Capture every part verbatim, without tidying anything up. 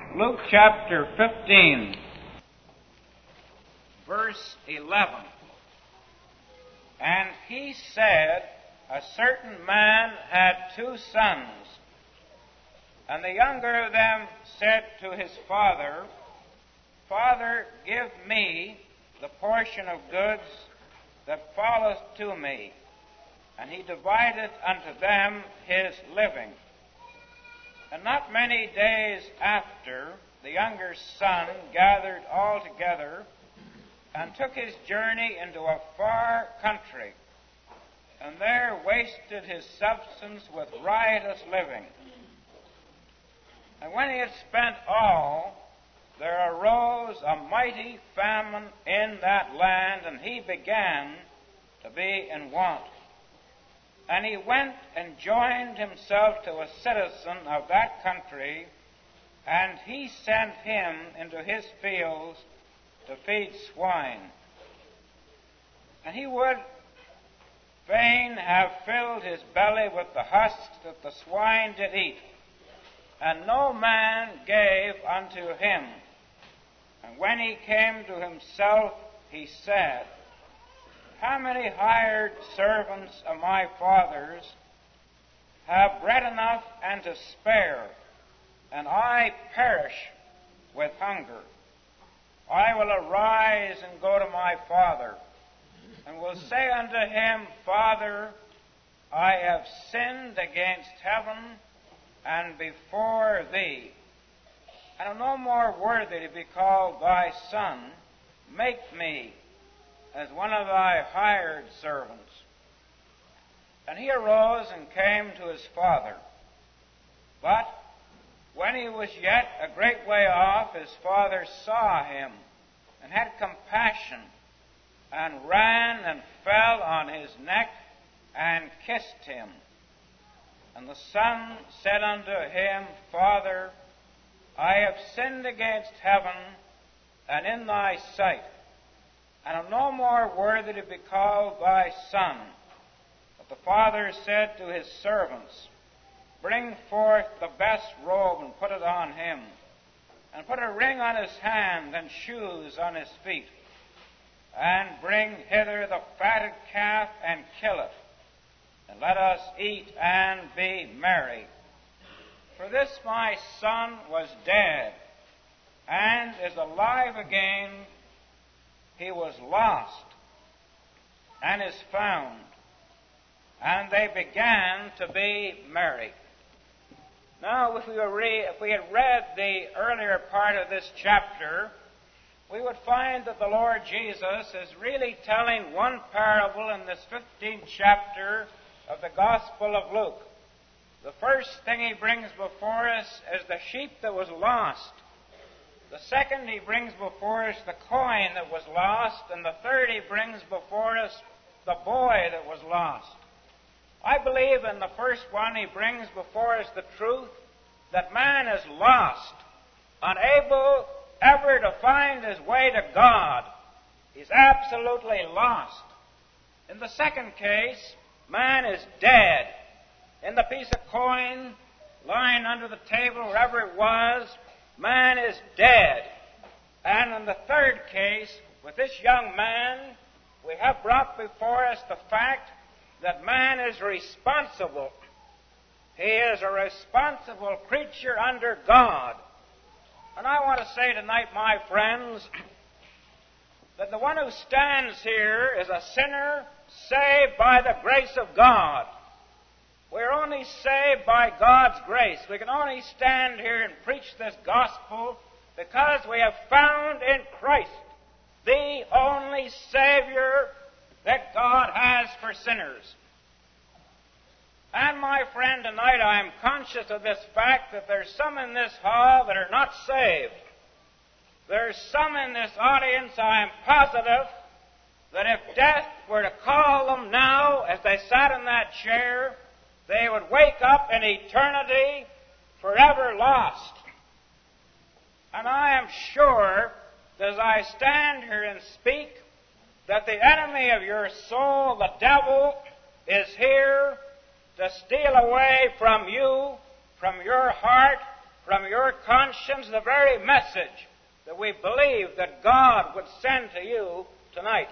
Luke chapter fifteen, verse eleven. And he said, a certain man had two sons, and the younger of them said to his father, Father, give me the portion of goods that falleth to me. And he divided unto them his living. And not many days after, the younger son gathered all together and took his journey into a far country, and there wasted his substance with riotous living. And when he had spent all, there arose a mighty famine in that land, and he began to be in want. And he went and joined himself to a citizen of that country, and he sent him into his fields to feed swine. And he would fain have filled his belly with the husks that the swine did eat, and no man gave unto him. And when he came to himself, he said, How many hired servants of my father's have bread enough and to spare, and I perish with hunger? I will arise and go to my father, and will say unto him, Father, I have sinned against heaven and before thee, and am no more worthy to be called thy son. Make me as one of thy hired servants. And he arose and came to his father. But when he was yet a great way off, his father saw him, and had compassion, and ran and fell on his neck, and kissed him. And the son said unto him, Father, I have sinned against heaven and in thy sight, and am no more worthy to be called thy son. But the father said to his servants, Bring forth the best robe, and put it on him, and put a ring on his hand, and shoes on his feet. And bring hither the fatted calf, and kill it, and let us eat and be merry. For this my son was dead, and is alive again. He was lost, and is found. And they began to be merry. Now, if we, were re- if we had read the earlier part of this chapter, we would find that the Lord Jesus is really telling one parable in this fifteenth chapter of the Gospel of Luke. The first thing he brings before us is the sheep that was lost. The second he brings before us the coin that was lost. And the third he brings before us the boy that was lost. I believe in the first one he brings before us the truth that man is lost, unable ever to find his way to God. He's absolutely lost. In the second case, man is dead. In the piece of coin lying under the table, wherever it was, man is dead. And in the third case, with this young man, we have brought before us the fact that man is responsible. He is a responsible creature under God. And I want to say tonight, my friends, that the one who stands here is a sinner saved by the grace of God. We're only saved by God's grace. We can only stand here and preach this gospel because we have found in Christ the only Savior that God has for sinners. And my friend, tonight I am conscious of this fact that there's some in this hall that are not saved. There's some in this audience, I am positive, that if death were to call them now as they sat in that chair, they would wake up in eternity forever lost. And I am sure that as I stand here and speak, that the enemy of your soul, the devil, is here to steal away from you, from your heart, from your conscience the very message that we believe that God would send to you tonight.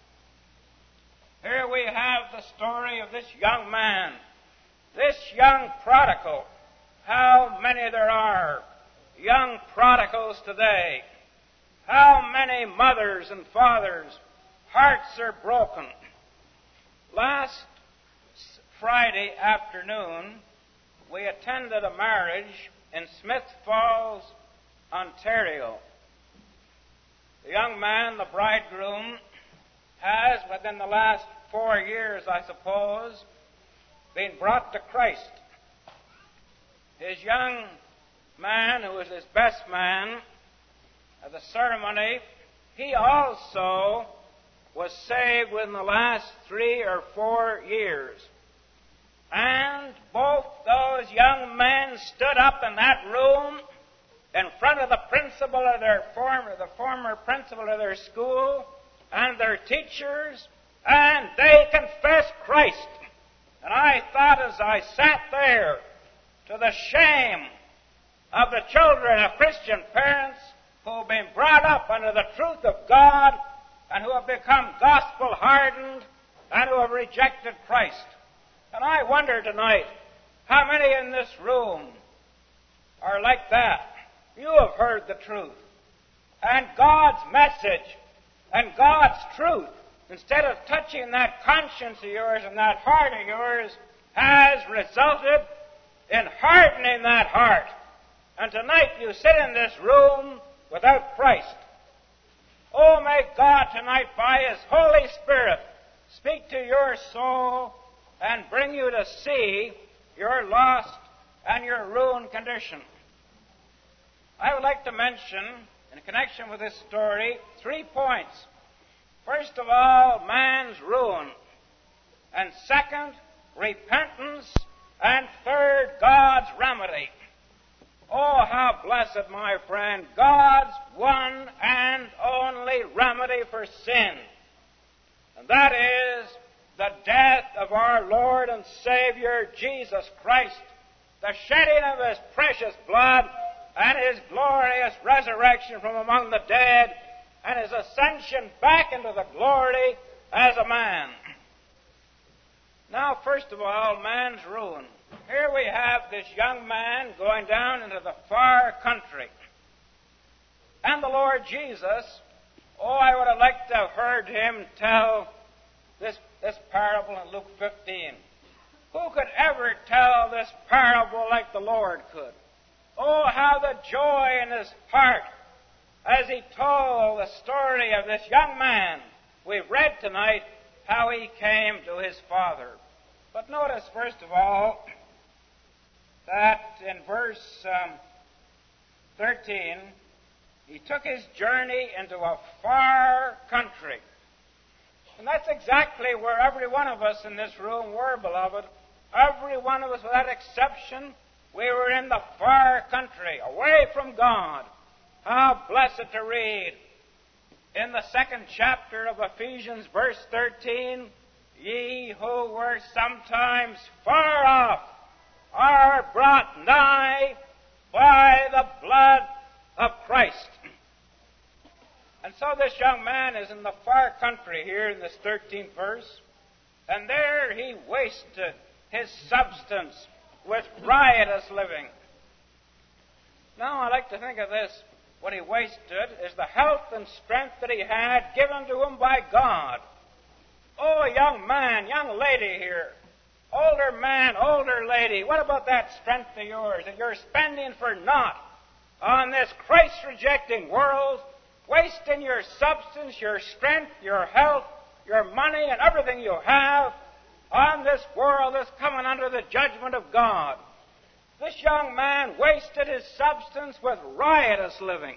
Here we have the story of this young man, this young prodigal. How many there are young prodigals today. How many mothers and fathers' hearts are broken. Last Friday afternoon, we attended a marriage in Smith Falls, Ontario. The young man, the bridegroom, has, within the last four years, I suppose, been brought to Christ. His young man, who was his best man at the ceremony, he also was saved within the last three or four years. And both those young men stood up in that room in front of the principal of their former, the former principal of their school, and their teachers, and they confessed Christ. And I thought as I sat there, to the shame of the children of Christian parents who have been brought up under the truth of God and who have become gospel-hardened and who have rejected Christ. And I wonder tonight, how many in this room are like that? You have heard the truth. And God's message and God's truth, instead of touching that conscience of yours and that heart of yours, has resulted in hardening that heart. And tonight you sit in this room without Christ. Oh, may God tonight, by His Holy Spirit, speak to your soul and bring you to see your lost and your ruined condition. I would like to mention, in connection with this story, three points. First of all, man's ruin. And second, repentance. And third, God's remedy. Oh, how blessed, my friend, God's one and only remedy for sin. And that is the death of our Lord and Savior, Jesus Christ, the shedding of His precious blood, and His glorious resurrection from among the dead, and His ascension back into the glory as a man. Now, first of all, man's ruin. Here we have this young man going down into the far country. And the Lord Jesus, oh, I would have liked to have heard Him tell this, this parable in Luke fifteen. Who could ever tell this parable like the Lord could? Oh, how the joy in His heart as He told the story of this young man. We've read tonight how he came to his father. But notice, first of all, that in verse um, thirteen, he took his journey into a far country. And that's exactly where every one of us in this room were, beloved. Every one of us, without exception, we were in the far country, away from God. How blessed to read in the second chapter of Ephesians, verse thirteen, ye who were sometimes far off are brought nigh by the blood of Christ. And so this young man is in the far country here in this thirteenth verse, and there he wasted his substance with riotous living. Now I like to think of this. What he wasted is the health and strength that he had given to him by God. Oh, young man, young lady here, older man, older lady, what about that strength of yours that you're spending for naught on this Christ-rejecting world, wasting your substance, your strength, your health, your money, and everything you have on this world that's coming under the judgment of God? This young man wasted his substance with riotous living.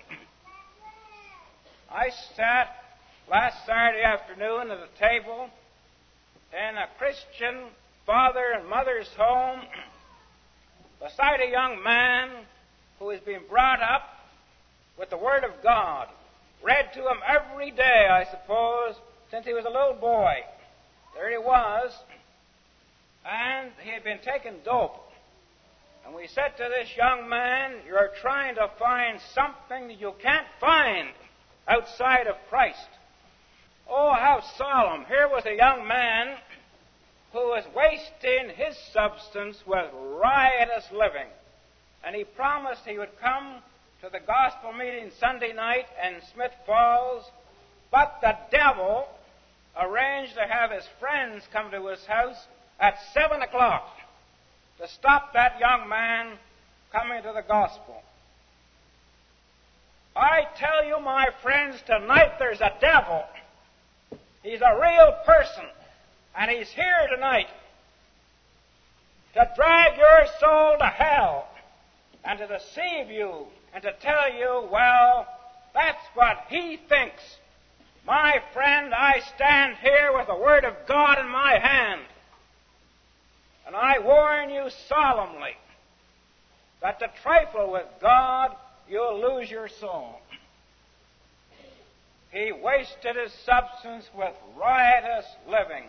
I sat last Saturday afternoon at a table in a Christian father and mother's home beside a young man who has been brought up with the Word of God, read to him every day, I suppose, since he was a little boy. There he was, and he had been taking dope. And we said to this young man, you're trying to find something that you can't find outside of Christ. Oh, how solemn. Here was a young man who was wasting his substance with riotous living. And he promised he would come to the gospel meeting Sunday night in Smith Falls, but the devil arranged to have his friends come to his house at seven o'clock to stop that young man coming to the gospel. I tell you, my friends, tonight there's a devil. He's a real person, and he's here tonight to drag your soul to hell and to deceive you and to tell you, well, that's what he thinks. My friend, I stand here with the Word of God in my hand, and I warn you solemnly that to trifle with God, you'll lose your soul. He wasted his substance with riotous living.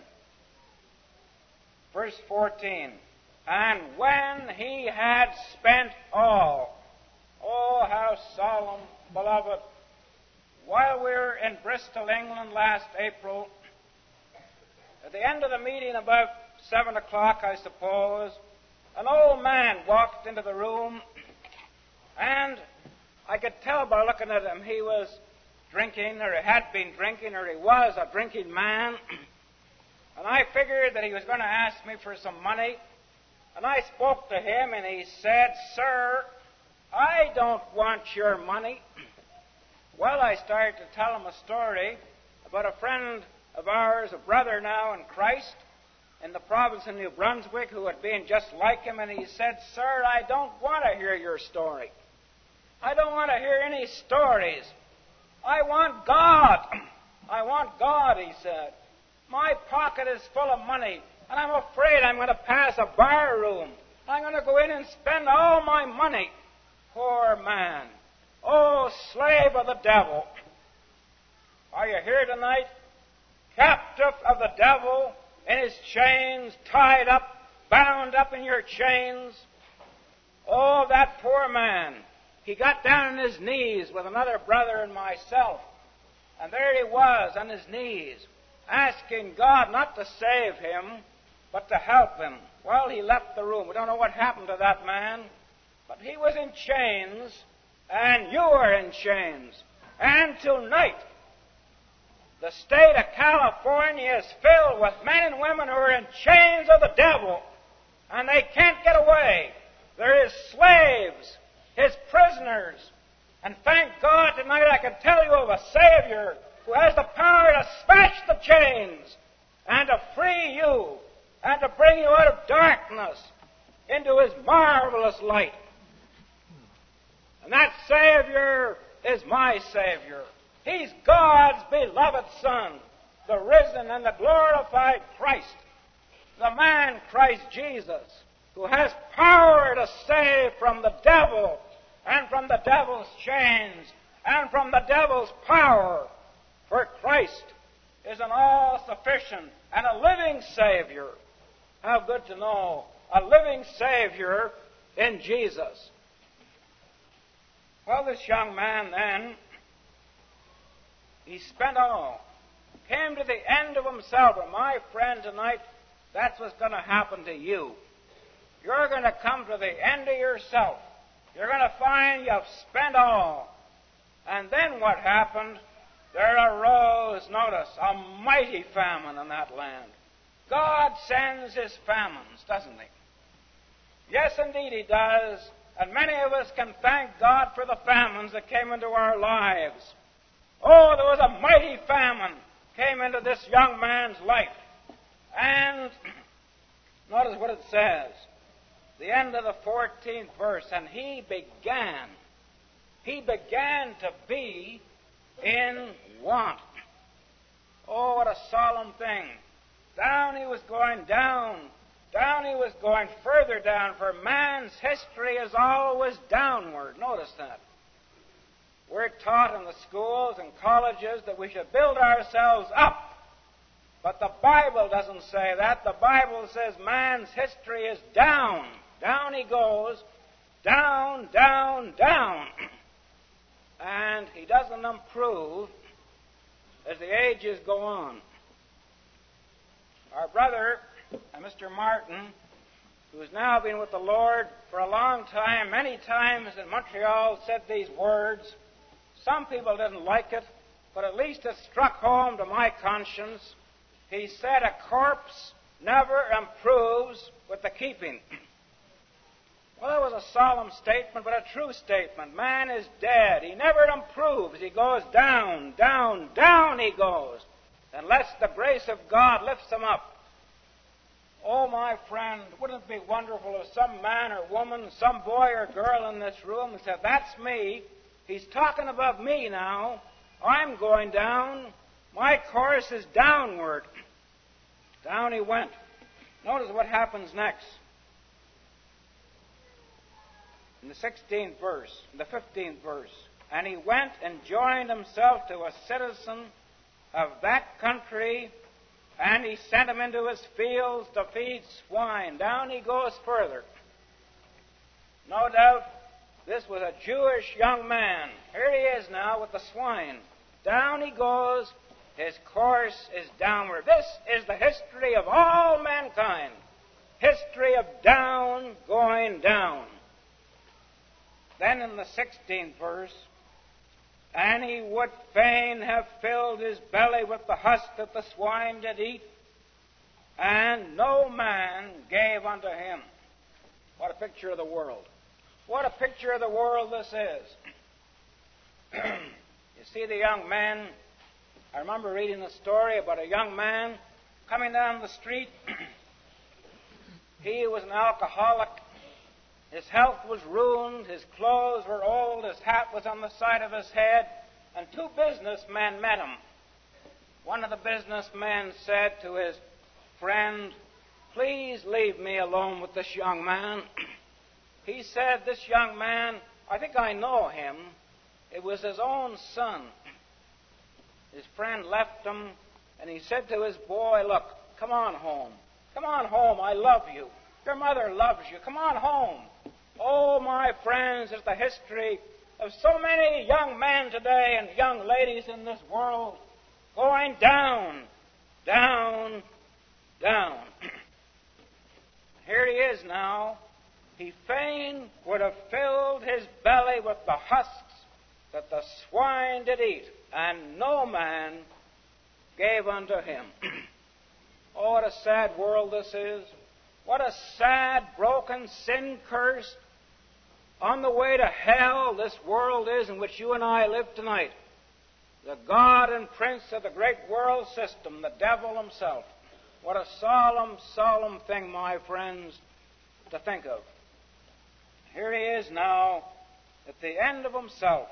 Verse fourteen, and when he had spent all, oh, how solemn, beloved. While we were in Bristol, England last April, at the end of the meeting about seven o'clock, I suppose, an old man walked into the room, and I could tell by looking at him he was drinking, or he had been drinking, or he was a drinking man. And I figured that he was going to ask me for some money. And I spoke to him, and he said, "Sir, I don't want your money." Well, I started to tell him a story about a friend of ours, a brother now in Christ, in the province of New Brunswick, who had been just like him. And he said, "Sir, I don't want to hear your story. I don't want to hear any stories. I want God. I want God," he said. "My pocket is full of money, and I'm afraid I'm going to pass a bar room. I'm going to go in and spend all my money." Poor man. Oh, slave of the devil. Are you here tonight? Captive of the devil, in his chains, tied up, bound up in your chains. Oh, that poor man. He got down on his knees with another brother and myself. And there he was on his knees, asking God not to save him, but to help him. Well, he left the room. We don't know what happened to that man. But he was in chains, and you are in chains. And tonight, the state of California is filled with men and women who are in chains of the devil, and they can't get away. They're his slaves, his prisoners. And thank God tonight I can tell you of a Savior who has the power to smash the chains and to free you and to bring you out of darkness into his marvelous light. And that Savior is my Savior. He's God's beloved Son, the risen and the glorified Christ, the man Christ Jesus, who has power to save from the devil and from the devil's chains and from the devil's power. For Christ is an all-sufficient and a living Savior. How good to know a living Savior in Jesus. Well, this young man then, he spent all, came to the end of himself. And my friend, tonight, that's what's going to happen to you. You're going to come to the end of yourself. You're going to find you've spent all. And then what happened? There arose, notice, a mighty famine in that land. God sends his famines, doesn't he? Yes, indeed, he does. And many of us can thank God for the famines that came into our lives. Oh, there was a mighty famine came into this young man's life. And notice what it says. The end of the fourteenth verse. And he began, he began to be in want. Oh, what a solemn thing. Down he was going down. Down he was going further down, for man's history is always downward. Notice that. We're taught in the schools and colleges that we should build ourselves up. But the Bible doesn't say that. The Bible says man's history is down, Down he goes, down, down, down. And he doesn't improve as the ages go on. Our brother, Mister Martin, who has now been with the Lord for a long time, many times in Montreal, said these words. Some people didn't like it, but at least it struck home to my conscience. He said, a corpse never improves with the keeping. Well, that was a solemn statement, but a true statement. Man is dead. He never improves. He goes down, down, down he goes, unless the grace of God lifts him up. Oh, my friend, wouldn't it be wonderful if some man or woman, some boy or girl in this room said, that's me. He's talking about me now. I'm going down. My course is downward. Down he went. Notice what happens next. In the sixteenth verse, in the fifteenth verse, and he went and joined himself to a citizen of that country, and he sent him into his fields to feed swine. Down he goes further. No doubt this was a Jewish young man. Here he is now with the swine. Down he goes. His course is downward. This is the history of all mankind. History of down going down. Then in the sixteenth verse, and he would fain have filled his belly with the husk that the swine did eat, and no man gave unto him. What a picture of the world. What a picture of the world this is. You see the young man, I remember reading a story about a young man coming down the street. He was an alcoholic. His health was ruined, his clothes were old, his hat was on the side of his head, and two businessmen met him. One of the businessmen said to his friend, please leave me alone with this young man. He said, this young man, I think I know him. It was his own son. His friend left him, and he said to his boy, look, come on home. Come on home, I love you. Your mother loves you. Come on home. Oh, my friends, it's the history of so many young men today and young ladies in this world going down, down, down. Here he is now. He fain would have filled his belly with the husks that the swine did eat, and no man gave unto him. Oh, what a sad world this is. What a sad, broken, sin-cursed, on the way to hell this world is in which you and I live tonight. The God and Prince of the great world system, the devil himself. What a solemn, solemn thing, my friends, to think of. Here he is now at the end of himself.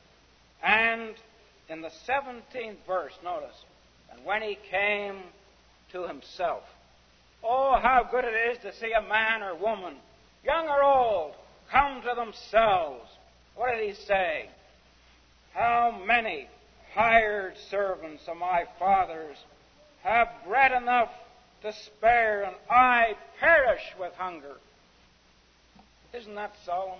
And in the seventeenth verse, notice, and when he came to himself. Oh, how good it is to see a man or woman, young or old, come to themselves. What did he say? How many hired servants of my father's have bread enough to spare, and I perish with hunger. Isn't that solemn?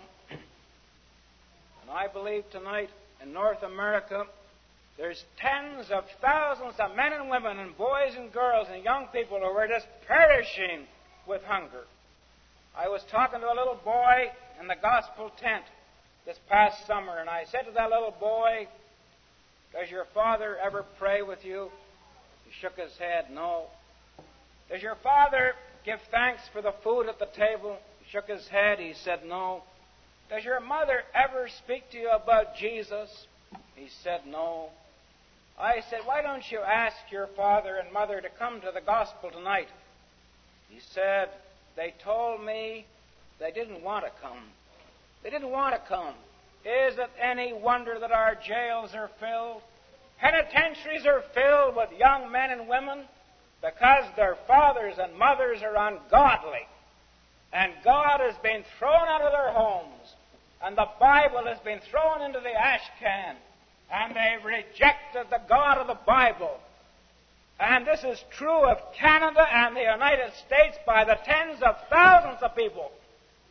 And I believe tonight in North America, there's tens of thousands of men and women and boys and girls and young people who are just perishing with hunger. I was talking to a little boy in the gospel tent this past summer, and I said to that little boy, does your father ever pray with you? He shook his head, no. Does your father give thanks for the food at the table? He shook his head, he said, no. Does your mother ever speak to you about Jesus? He said, no. I said, why don't you ask your father and mother to come to the gospel tonight? He said, they told me they didn't want to come. They didn't want to come. Is it any wonder that our jails are filled? Penitentiaries are filled with young men and women because their fathers and mothers are ungodly. And God has been thrown out of their homes. And the Bible has been thrown into the ash can. And they've rejected the God of the Bible. And this is true of Canada and the United States by the tens of thousands of people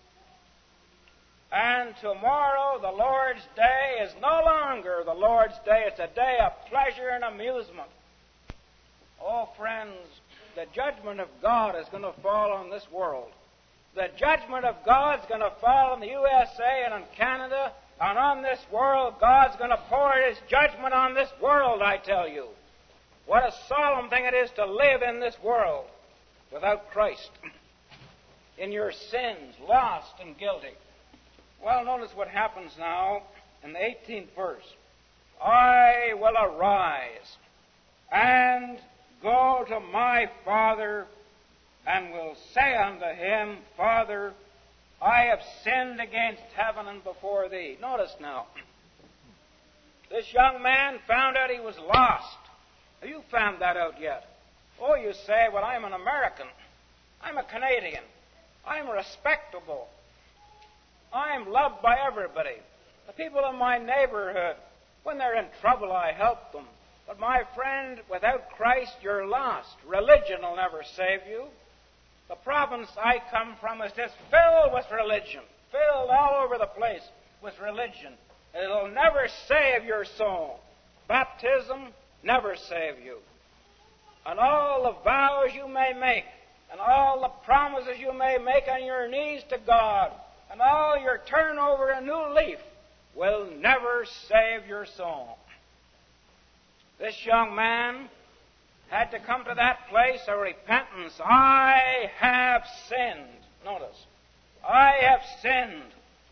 And tomorrow, the Lord's day, is no longer the Lord's day. It's a day of pleasure and amusement. Oh, friends, the judgment of God is going to fall on this world. The judgment of God is going to fall on the U S A and on Canada, and on this world. God's going to pour His judgment on this world, I tell you. What a solemn thing it is to live in this world without Christ, in your sins, lost and guilty. Well, notice what happens now in the eighteenth verse. I will arise and go to my father, and will say unto him, Father, I have sinned against heaven and before thee. Notice now, this young man found out he was lost. Have you found that out yet? Oh, you say, well, I'm an American. I'm a Canadian. I'm respectable. I'm loved by everybody. The people in my neighborhood, when they're in trouble, I help them. But my friend, without Christ, you're lost. Religion will never save you. The province I come from is just filled with religion, filled all over the place with religion. It'll never save your soul. Baptism never save you. And all the vows you may make, and all the promises you may make on your knees to God, and all your turn over a new leaf will never save your soul. This young man had to come to that place of repentance. I have sinned. Notice, I have sinned.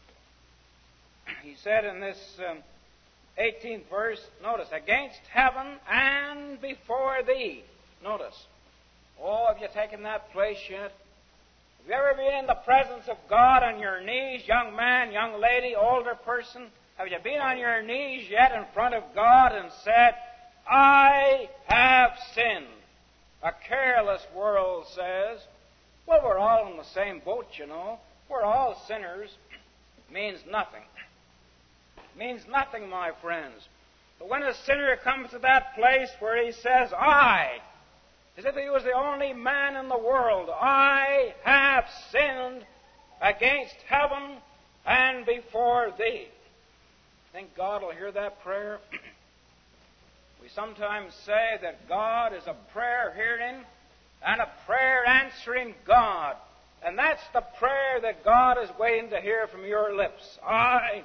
He said in this um, eighteenth verse, notice, against heaven and before thee. Notice. Oh, have you taken that place yet? Have you ever been in the presence of God on your knees, young man, young lady, older person? Have you been on your knees yet in front of God and said, I have sinned? A careless world says, well, we're all in the same boat, you know. We're all sinners. Means nothing. Means nothing, my friends. But when a sinner comes to that place where he says, I, as if he was the only man in the world, I have sinned against heaven and before thee. Think God will hear that prayer? We sometimes say that God is a prayer-hearing and a prayer-answering God. And that's the prayer that God is waiting to hear from your lips. I,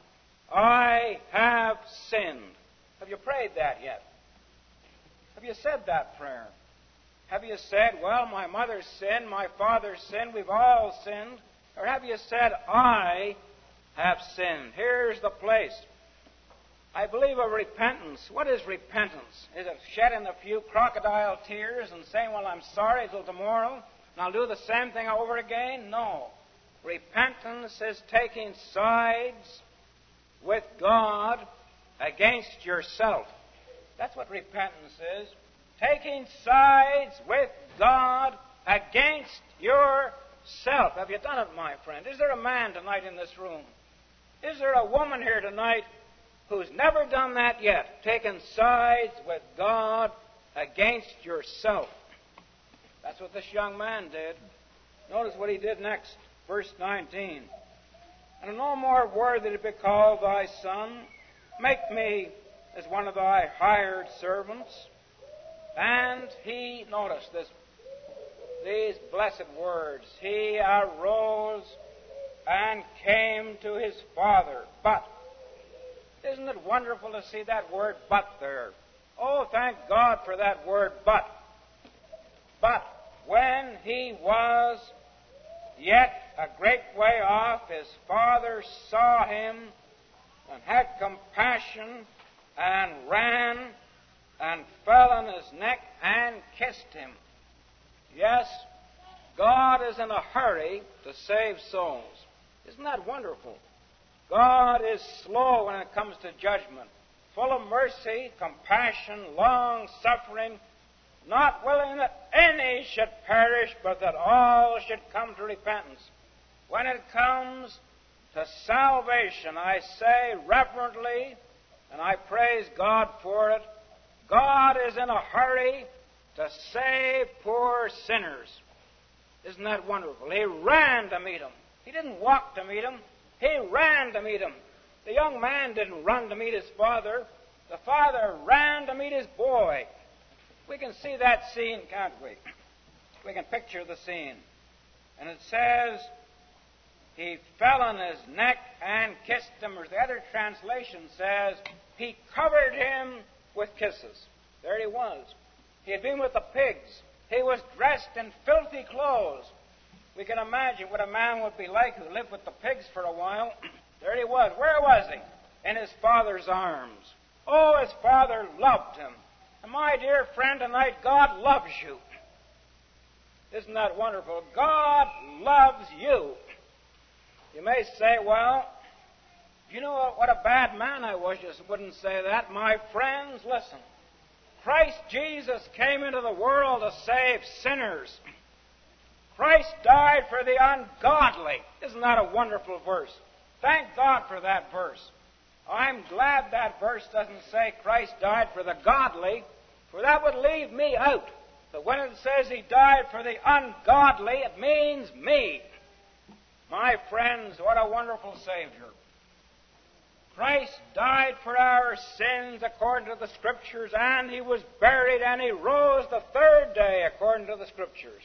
I have sinned. Have you prayed that yet? Have you said that prayer? Have you said, well, my mother sinned, my father sinned, we've all sinned? Or have you said, I have sinned? Here's the place. I believe of repentance. What is repentance? Is it shedding a few crocodile tears and saying, well, I'm sorry till tomorrow, and I'll do the same thing over again? No. Repentance is taking sides with God against yourself. That's what repentance is. Taking sides with God against yourself. Have you done it, my friend? Is there a man tonight in this room? Is there a woman here tonight who's never done that yet? Taken sides with God against yourself. That's what this young man did. Notice what he did next. Verse nineteen. And no more worthy to be called thy son. Make me as one of thy hired servants. And he, notice this, these blessed words, he arose and came to his father. But, isn't it wonderful to see that word but there? Oh, thank God for that word but. But when he was yet a great way off, his father saw him and had compassion and ran and fell on his neck and kissed him. Yes, God is in a hurry to save souls. Isn't that wonderful? God is slow when it comes to judgment, full of mercy, compassion, long-suffering, not willing that any should perish, but that all should come to repentance. When it comes to salvation, I say reverently, and I praise God for it, God is in a hurry to save poor sinners. Isn't that wonderful? He ran to meet them. He didn't walk to meet them. He ran to meet him. The young man didn't run to meet his father. The father ran to meet his boy. We can see that scene, can't we? We can picture the scene. And it says, he fell on his neck and kissed him. Or the other translation says, he covered him with kisses. There he was. He had been with the pigs. He was dressed in filthy clothes. We can imagine what a man would be like who lived with the pigs for a while. There he was. Where was he? In his father's arms. Oh, his father loved him. And my dear friend, tonight, God loves you. Isn't that wonderful? God loves you. You may say, well, you know what a bad man I was. You wouldn't say that. My friends, listen. Christ Jesus came into the world to save sinners. Christ died for the ungodly. Isn't that a wonderful verse? Thank God for that verse. I'm glad that verse doesn't say Christ died for the godly, for that would leave me out. But when it says he died for the ungodly, it means me. My friends, what a wonderful Savior. Christ died for our sins according to the Scriptures, and he was buried, and he rose the third day according to the Scriptures.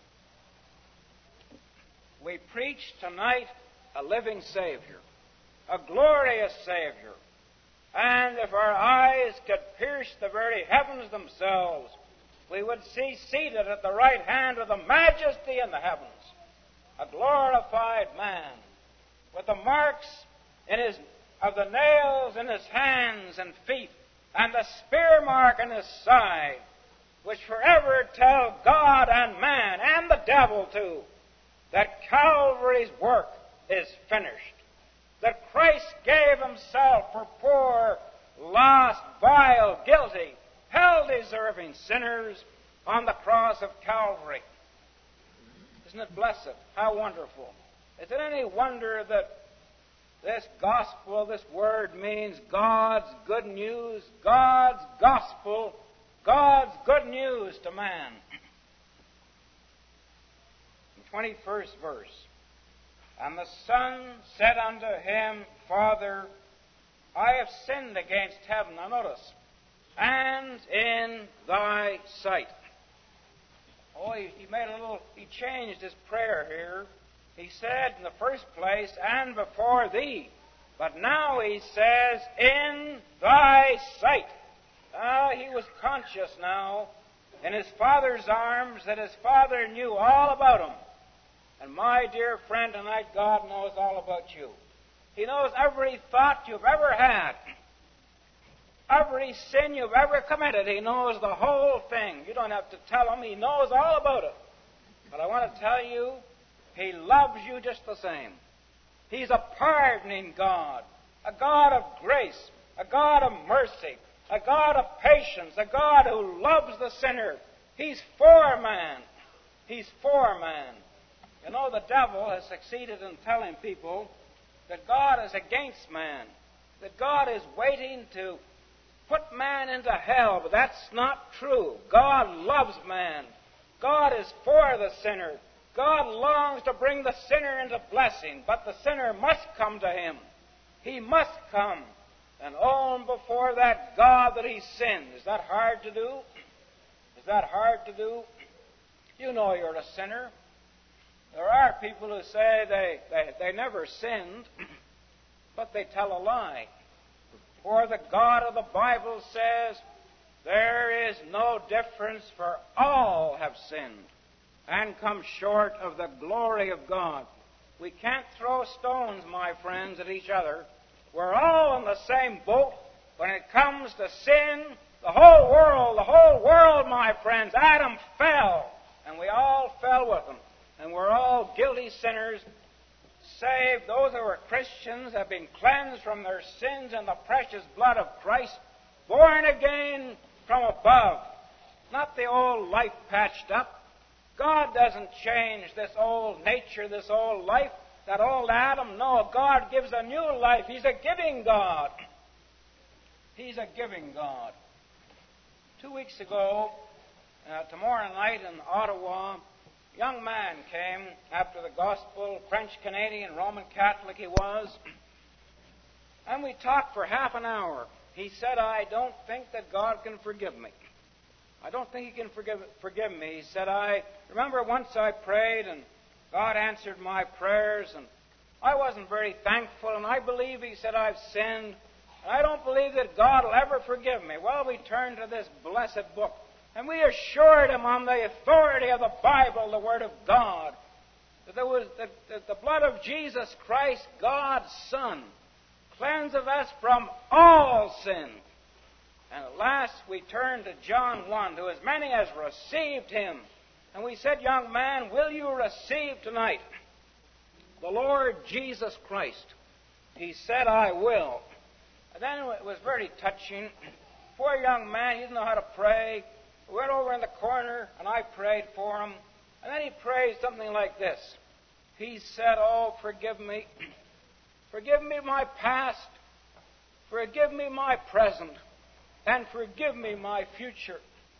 We preach tonight a living Savior, a glorious Savior. And if our eyes could pierce the very heavens themselves, we would see seated at the right hand of the Majesty in the heavens a glorified man with the marks in his, of the nails in his hands and feet and the spear mark in his side, which forever tell God and man and the devil too that Calvary's work is finished, that Christ gave himself for poor, lost, vile, guilty, hell-deserving sinners on the cross of Calvary. Isn't it blessed? How wonderful. Is it any wonder that this gospel, this word means God's good news, God's gospel, God's good news to man? The twenty-first verse. And the son said unto him, Father, I have sinned against heaven. Now notice, and in thy sight. Oh, he, he made a little, he changed his prayer here. He said in the first place, and before thee. But now he says, in thy sight. Ah, he was conscious now in his father's arms that his father knew all about him. And my dear friend, tonight God knows all about you. He knows every thought you've ever had. Every sin you've ever committed, he knows the whole thing. You don't have to tell him. He knows all about it. But I want to tell you, he loves you just the same. He's a pardoning God, a God of grace, a God of mercy, a God of patience, a God who loves the sinner. He's for man. He's for man. You know, the devil has succeeded in telling people that God is against man, that God is waiting to put man into hell, but that's not true. God loves man. God is for the sinner. God longs to bring the sinner into blessing, but the sinner must come to him. He must come and own before that God that he sinned. Is that hard to do? Is that hard to do? You know you're a sinner. There are people who say they, they, they never sinned, but they tell a lie. For the God of the Bible says, there is no difference, for all have sinned and come short of the glory of God. We can't throw stones, my friends, at each other. We're all in the same boat. When it comes to sin, the whole world, the whole world, my friends, Adam fell, and we all fell with him. And we're all guilty sinners, save those who are Christians, have been cleansed from their sins in the precious blood of Christ, born again from above. Not the old life patched up. God doesn't change this old nature, this old life, that old Adam. No, God gives a new life. He's a giving God. He's a giving God. Two weeks ago, uh, tomorrow night in Ottawa, A young man came after the gospel, French-Canadian, Roman Catholic he was, and we talked for half an hour. He said, I don't think that God can forgive me. I don't think He can forgive, forgive me. He said, I remember once I prayed and God answered my prayers and I wasn't very thankful, and I believe, he said, I've sinned, and I don't believe that God will ever forgive me. Well, we turned to this blessed book, and we assured him on the authority of the Bible, the Word of God, that there was that, that the blood of Jesus Christ, God's Son, cleanseth us from all sin. And at last we turned to John one, to as many as received Him. And we said, young man, will you receive tonight the Lord Jesus Christ? He said, I will. And then it was very touching. Poor young man, he didn't know how to pray. We went over in the corner, and I prayed for him. And then he prayed something like this. He said, oh, forgive me. Forgive me my past. Forgive me my present. And forgive me my future.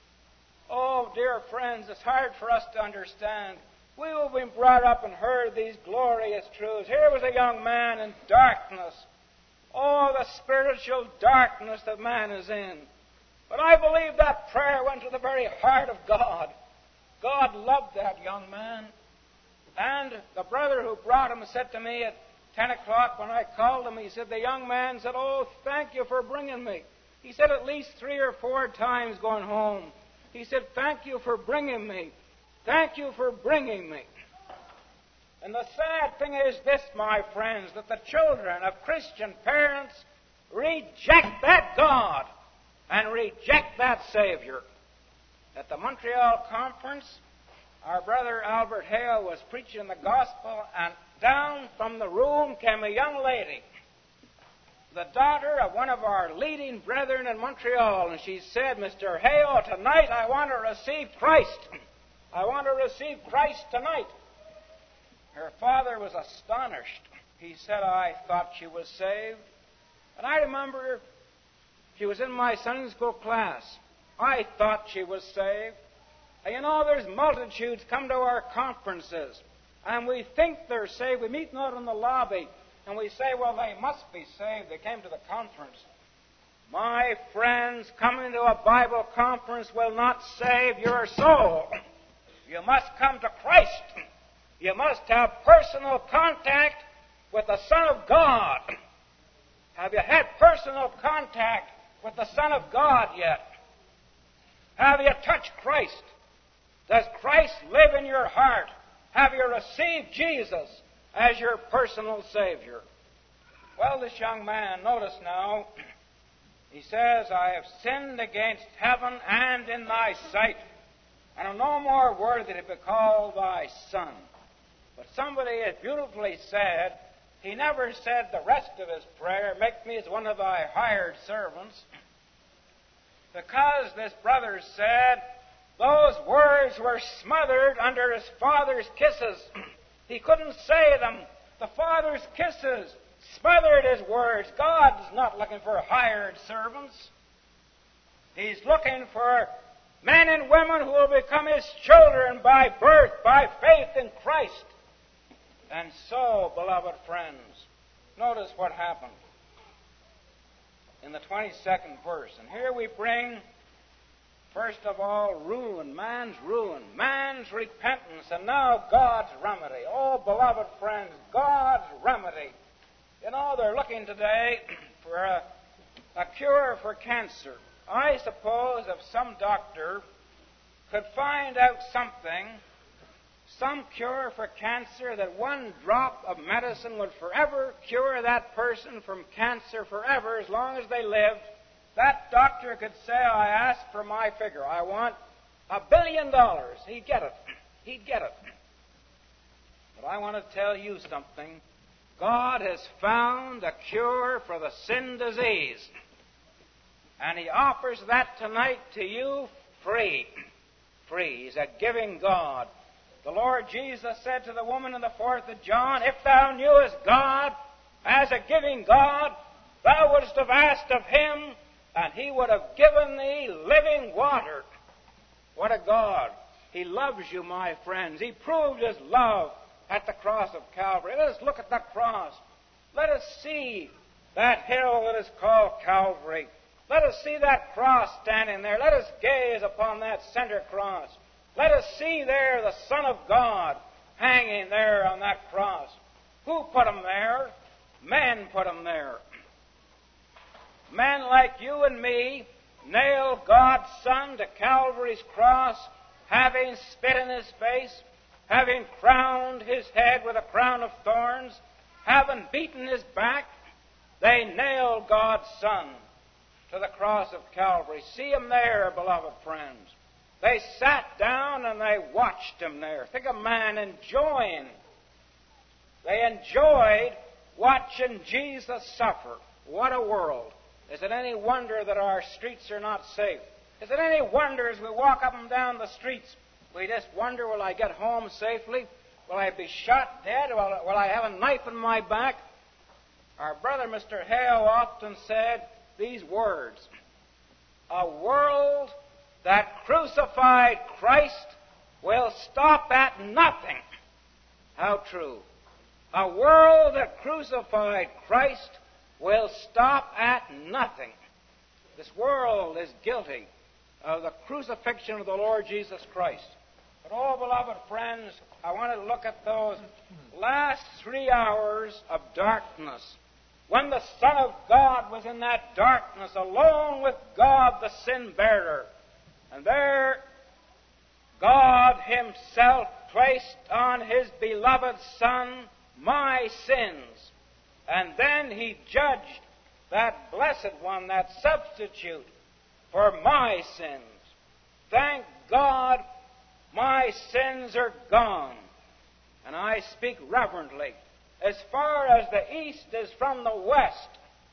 Oh, dear friends, it's hard for us to understand. We have been brought up and heard these glorious truths. Here was a young man in darkness. Oh, the spiritual darkness that man is in. But I believe that prayer went to the very heart of God. God loved that young man. And the brother who brought him said to me at ten o'clock when I called him, he said, the young man said, oh, thank you for bringing me. He said at least three or four times going home. He said, thank you for bringing me. Thank you for bringing me. And the sad thing is this, my friends, that the children of Christian parents reject that God and reject that Savior. At the Montreal conference, our brother Albert Hale was preaching the gospel, and down from the room came a young lady, the daughter of one of our leading brethren in Montreal, and she said, Mister Hale, tonight I want to receive Christ. I want to receive Christ tonight. Her father was astonished. He said, I thought she was saved. And I remember she was in my Sunday school class. I thought she was saved. And you know, there's multitudes come to our conferences, and we think they're saved. We meet out in the lobby, and we say, well, they must be saved. They came to the conference. My friends, coming to a Bible conference will not save your soul. You must come to Christ. You must have personal contact with the Son of God. Have you had personal contact with the Son of God yet? Have you touched Christ? Does Christ live in your heart? Have you received Jesus as your personal Savior? Well, this young man, notice now, he says, I have sinned against heaven and in thy sight, and am no more worthy to be called thy son. But somebody has beautifully said, he never said the rest of his prayer, make me as one of thy hired servants, because this brother said, those words were smothered under his father's kisses. He couldn't say them. The father's kisses smothered his words. God's not looking for hired servants. He's looking for men and women who will become His children by birth, by faith in Christ. And so, beloved friends, notice what happened in the twenty-second verse. And here we bring, first of all, ruin, man's ruin, man's repentance, and now God's remedy. Oh, beloved friends, God's remedy. You know, they're looking today for a, a cure for cancer. I suppose if some doctor could find out something, some cure for cancer, that one drop of medicine would forever cure that person from cancer forever as long as they lived, that doctor could say, I ask for my figure. I want a billion dollars. He'd get it. He'd get it. But I want to tell you something. God has found a cure for the sin disease. And He offers that tonight to you free. Free. He's a giving God. The Lord Jesus said to the woman in the fourth of John, if thou knewest God as a giving God, thou wouldst have asked of Him, and He would have given thee living water. What a God. He loves you, my friends. He proved His love at the cross of Calvary. Let us look at that cross. Let us see that hill that is called Calvary. Let us see that cross standing there. Let us gaze upon that center cross. Let us see there the Son of God hanging there on that cross. Who put Him there? Men put Him there. Men like you and me nailed God's Son to Calvary's cross, having spit in His face, having crowned His head with a crown of thorns, having beaten His back. They nailed God's Son to the cross of Calvary. See Him there, beloved friends. They sat down and they watched Him there. Think of man enjoying. They enjoyed watching Jesus suffer. What a world. Is it any wonder that our streets are not safe? Is it any wonder as we walk up and down the streets, we just wonder, will I get home safely? Will I be shot dead? Will, will I have a knife in my back? Our brother, Mister Hale, often said these words: a world that crucified Christ will stop at nothing. How true. A world that crucified Christ will stop at nothing. This world is guilty of the crucifixion of the Lord Jesus Christ. But, oh, beloved friends, I want to look at those last three hours of darkness, when the Son of God was in that darkness, alone with God, the sin-bearer. And there, God Himself placed on His beloved Son my sins. And then He judged that blessed one, that substitute for my sins. Thank God, my sins are gone. And I speak reverently. As far as the east is from the west,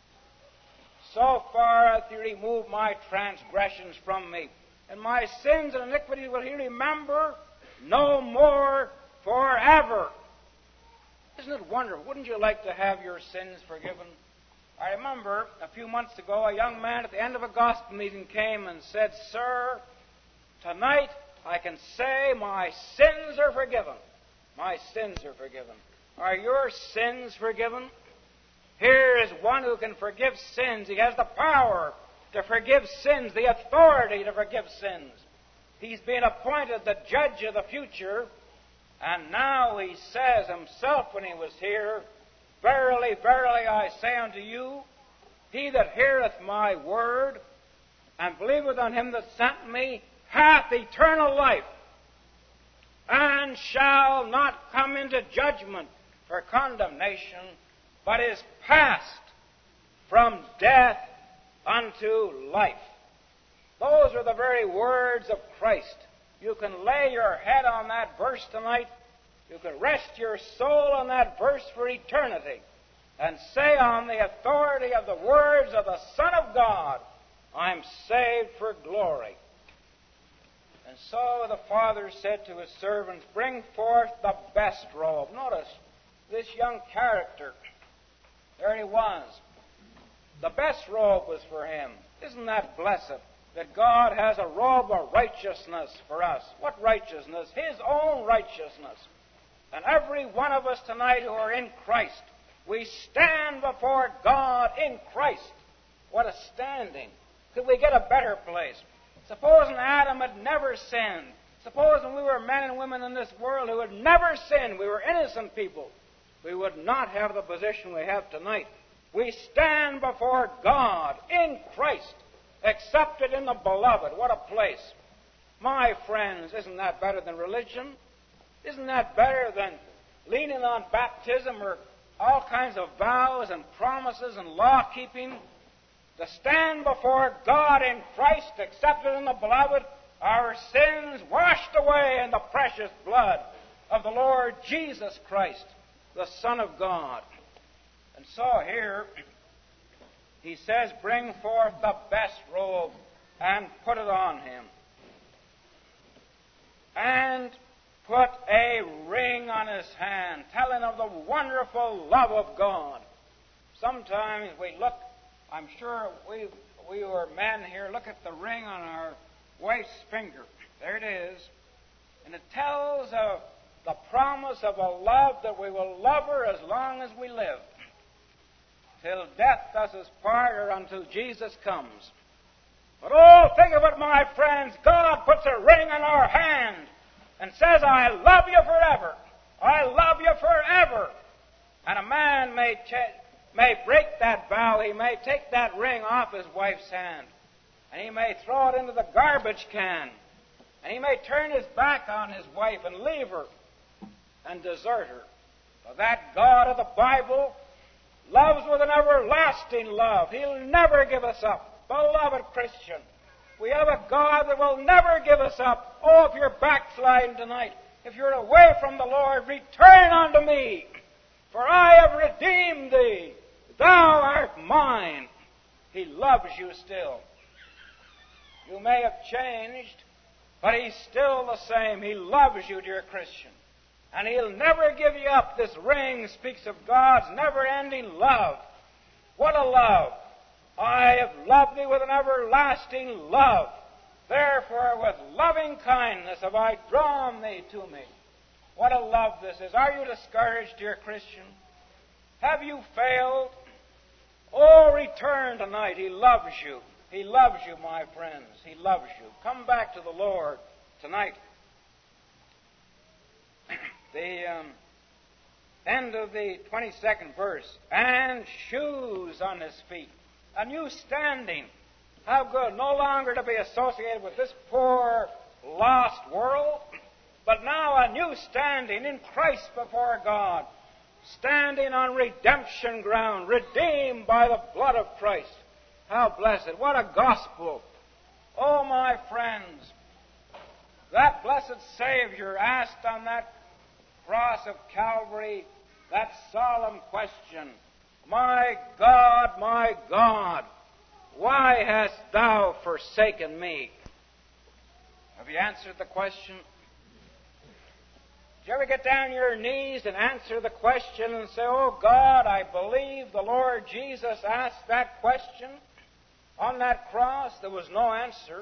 so far hath He removed my transgressions from me. And my sins and iniquities will He remember no more forever. Isn't it wonderful? Wouldn't you like to have your sins forgiven? I remember a few months ago, a young man at the end of a gospel meeting came and said, "Sir, tonight I can say my sins are forgiven. My sins are forgiven." Are your sins forgiven? Here is one who can forgive sins. He has the power to forgive sins, the authority to forgive sins. He's been appointed the judge of the future, and now He says Himself when He was here, "Verily, verily, I say unto you, he that heareth my word and believeth on Him that sent me hath eternal life, and shall not come into judgment for condemnation, but is passed from death unto life." Those are the very words of Christ. You can lay your head on that verse tonight. You can rest your soul on that verse for eternity and say on the authority of the words of the Son of God, "I'm saved for glory." And so the Father said to His servants, "Bring forth the best robe." Notice this young character. There he was. The best robe was for him. Isn't that blessed? That God has a robe of righteousness for us. What righteousness? His own righteousness. And every one of us tonight who are in Christ, we stand before God in Christ. What a standing. Could we get a better place? Supposing Adam had never sinned. Supposing we were men and women in this world who had never sinned. We were innocent people. We would not have the position we have tonight. We stand before God in Christ, accepted in the Beloved. What a place. My friends, isn't that better than religion? Isn't that better than leaning on baptism or all kinds of vows and promises and law-keeping? To stand before God in Christ, accepted in the Beloved, our sins washed away in the precious blood of the Lord Jesus Christ, the Son of God. And so here, He says, "Bring forth the best robe and put it on Him. And put a ring on His hand," telling of the wonderful love of God. Sometimes we look, I'm sure we we were men here, look at the ring on our wife's finger. There it is. And it tells of the promise of a love that we will love her as long as we live, till death does us part or until Jesus comes. But oh, think of it, my friends. God puts a ring on our hand and says, I love you forever. I love you forever. And a man may, ch- may break that vow. He may take that ring off his wife's hand. And he may throw it into the garbage can. And he may turn his back on his wife and leave her and desert her. But that God of the Bible loves with an everlasting love. He'll never give us up. Beloved Christian, we have a God that will never give us up. Oh, if you're backsliding tonight, if you're away from the Lord, return unto me, for I have redeemed thee. Thou art mine. He loves you still. You may have changed, but He's still the same. He loves you, dear Christian. And He'll never give you up. This ring speaks of God's never-ending love. What a love! I have loved thee with an everlasting love. Therefore, with loving kindness have I drawn thee to me. What a love this is. Are you discouraged, dear Christian? Have you failed? Oh, return tonight. He loves you. He loves you, my friends. He loves you. Come back to the Lord tonight. The um, end of the twenty-second verse. And shoes on his feet. A new standing. How good. No longer to be associated with this poor, lost world, but now a new standing in Christ before God. Standing on redemption ground, redeemed by the blood of Christ. How blessed. What a gospel. Oh, my friends, that blessed Savior asked on that cross of Calvary that solemn question, My God, my God, why hast thou forsaken me? Have you answered the question? Did you ever get down on your knees and answer the question and say, Oh God, I believe the Lord Jesus asked that question on that cross? There was no answer.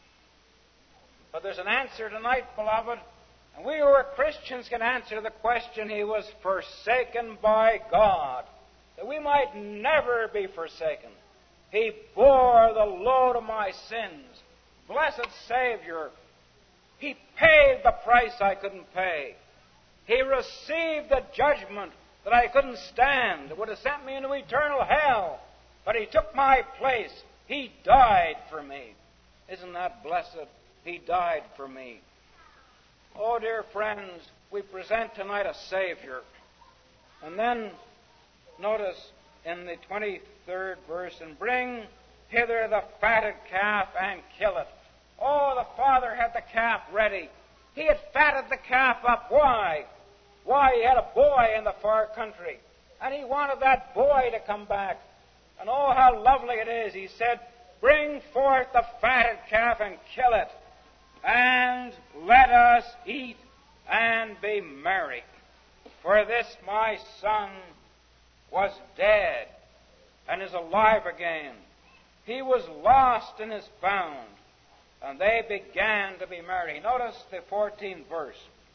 But there's an answer tonight, beloved. And we who are Christians can answer the question. He was forsaken by God, that we might never be forsaken. He bore the load of my sins. Blessed Savior, He paid the price I couldn't pay. He received the judgment that I couldn't stand. It would have sent me into eternal hell. But He took my place. He died for me. Isn't that blessed? He died for me. Oh, dear friends, we present tonight a Savior. And then notice in the twenty-third verse, and bring hither the fatted calf and kill it. Oh, the father had the calf ready. He had fatted the calf up. Why? Why, he had a boy in the far country, and he wanted that boy to come back. And oh, how lovely it is. He said, bring forth the fatted calf and kill it, and let us eat and be merry. For this my son was dead and is alive again. He was lost and is found. And they began to be merry. Notice the fourteenth verse.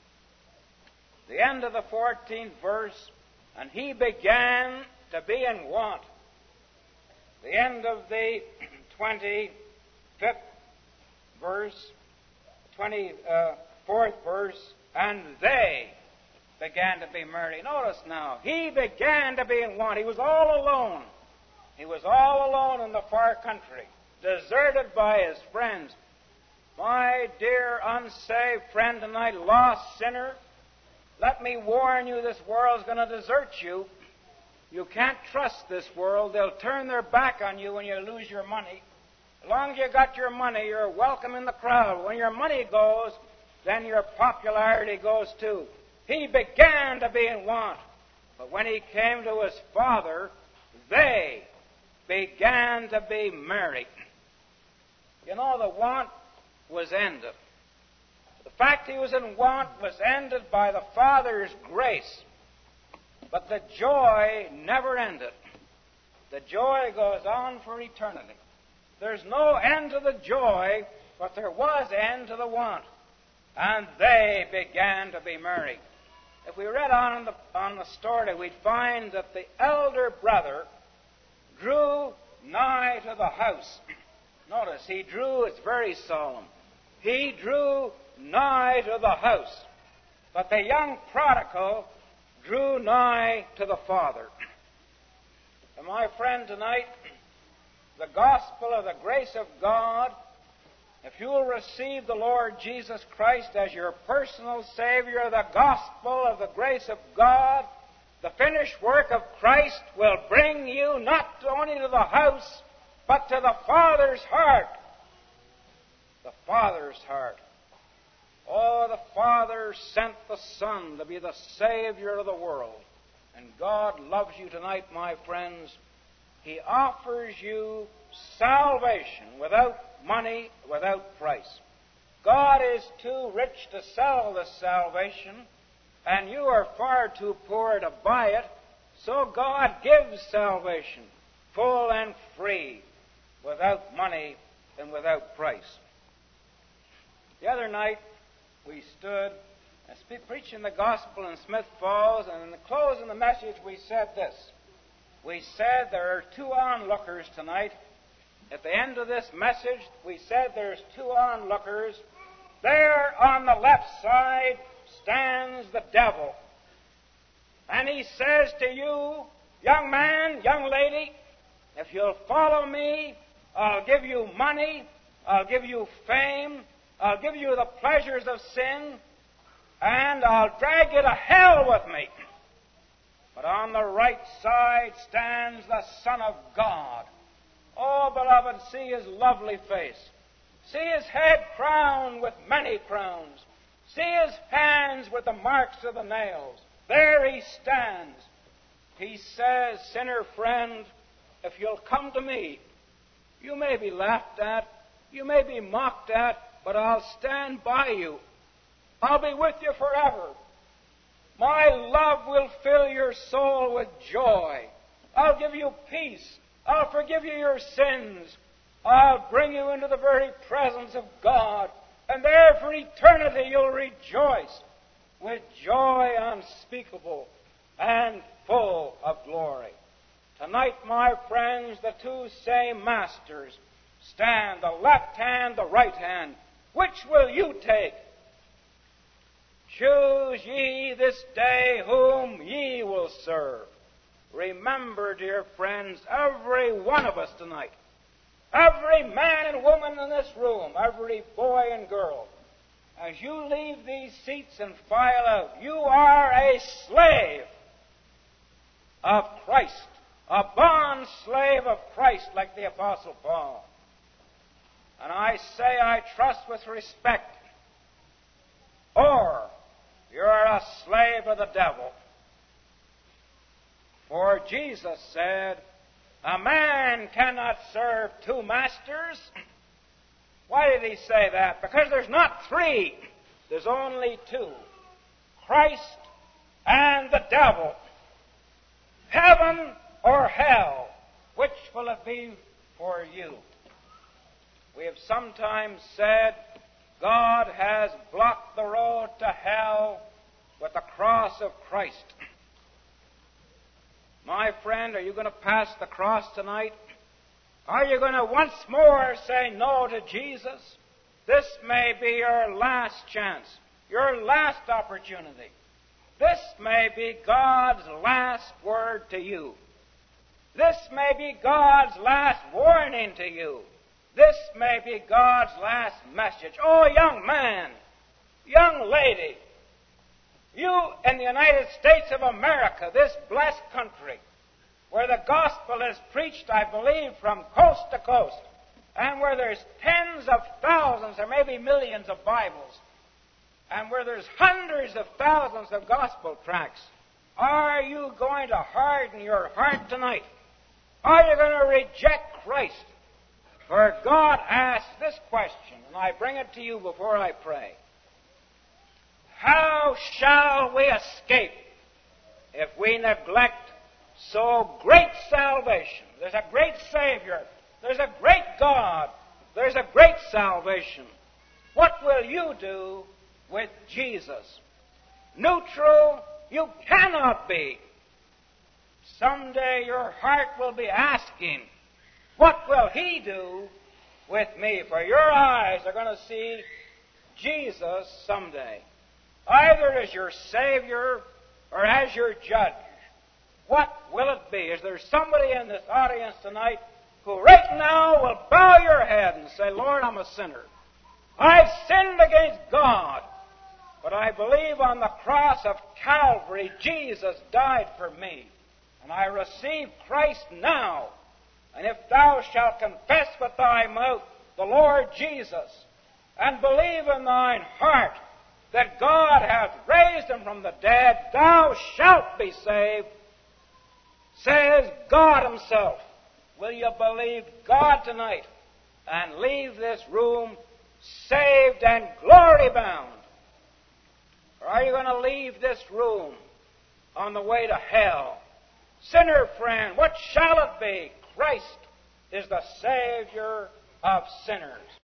The end of the fourteenth verse. And he began to be in want. The end of the twenty-fifth verse. twenty-fourth verse. And they began to be merry. Notice now, he began to be in want. He was all alone. He was all alone in the far country, deserted by his friends. My dear unsaved friend tonight, lost sinner, let me warn you, this world's going to desert you. You can't trust this world. They'll turn their back on you when you lose your money. As long as you got your money, you're welcome in the crowd. When your money goes, then your popularity goes too. He began to be in want. But when he came to his father, they began to be merry. You know, the want was ended. The fact he was in want was ended by the Father's grace. But the joy never ended. The joy goes on for eternity. There's no end to the joy, but there was end to the want. and they began to be merry. If we read on in the, on the story, we'd find that the elder brother drew nigh to the house. Notice, he drew, it's very solemn. He drew nigh to the house. But the young prodigal drew nigh to the Father. And my friend, tonight, the gospel of the grace of God, if you will receive the Lord Jesus Christ as your personal Savior, the gospel of the grace of God, the finished work of Christ will bring you not only to the house, but to the Father's heart. The Father's heart. Oh, the Father sent the Son to be the Savior of the world. And God loves you tonight, my friends. He offers you salvation without money, without price. God is too rich to sell this salvation, and you are far too poor to buy it. So God gives salvation, full and free, without money and without price. The other night, we stood and speak, preaching the gospel in Smith Falls, and in the close of the message, we said this. We said there are two onlookers tonight. At the end of this message, we said there's two onlookers. There on the left side stands the devil. And he says to you, young man, young lady, if you'll follow me, I'll give you money, I'll give you fame, I'll give you the pleasures of sin, and I'll drag you to hell with me. But on the right side stands the Son of God. Oh, beloved, see his lovely face. See his head crowned with many crowns. See his hands with the marks of the nails. There he stands. He says, sinner friend, if you'll come to me, you may be laughed at, you may be mocked at, but I'll stand by you. I'll be with you forever. My love will fill your soul with joy. I'll give you peace. I'll forgive you your sins. I'll bring you into the very presence of God. And there for eternity you'll rejoice with joy unspeakable and full of glory. Tonight, my friends, the two same masters stand, the left hand, the right hand. Which will you take? Choose ye this day whom ye will serve. Remember, dear friends, every one of us tonight, every man and woman in this room, every boy and girl, as you leave these seats and file out, you are a slave of Christ, a bond slave of Christ like the Apostle Paul. And I say, I trust with respect, or you're a slave of the devil. For Jesus said, a man cannot serve two masters. Why did he say that? Because there's not three. There's only two. Christ and the devil. Heaven or hell. Which will it be for you? We have sometimes said God has blocked the road to hell with the cross of Christ. My friend, are you going to pass the cross tonight? Are you going to once more say no to Jesus? This may be your last chance, your last opportunity. This may be God's last word to you. This may be God's last warning to you. This may be God's last message. Oh, young man, young lady, you in the United States of America, this blessed country, where the gospel is preached, I believe, from coast to coast, and where there's tens of thousands or maybe millions of Bibles, and where there's hundreds of thousands of gospel tracts, are you going to harden your heart tonight? Are you going to reject Christ? For God asks this question, and I bring it to you before I pray. How shall we escape if we neglect so great salvation? There's a great Savior. There's a great God. There's a great salvation. What will you do with Jesus. Neutral you cannot be. Someday your heart will be asking, what will He do with me? For your eyes are going to see Jesus someday, either as your Savior or as your Judge. What will it be? Is there somebody in this audience tonight who right now will bow your head and say, Lord, I'm a sinner. I've sinned against God, but I believe on the cross of Calvary Jesus died for me, and I receive Christ now. And if thou shalt confess with thy mouth the Lord Jesus, and believe in thine heart that God hath raised Him from the dead, thou shalt be saved, says God Himself. Will you believe God tonight and leave this room saved and glory bound? Or are you going to leave this room on the way to hell? Sinner friend, what shall it be? Christ is the Savior of sinners.